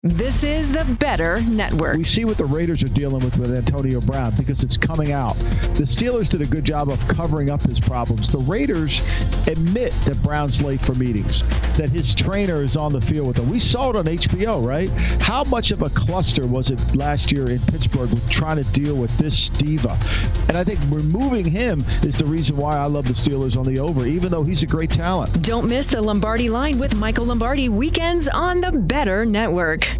This is the Better Network. We see what the Raiders are dealing with Antonio Brown because it's coming out. The Steelers did a good job of covering up his problems. The Raiders admit that Brown's late for meetings, that his trainer is on the field with him. We saw it on HBO, right? How much of a cluster was it last year in Pittsburgh with trying to deal with this diva? And I think removing him is the reason why I love the Steelers on the over, even though he's a great talent. Don't miss the Lombardi Line with Michael Lombardi weekends on the Better Network.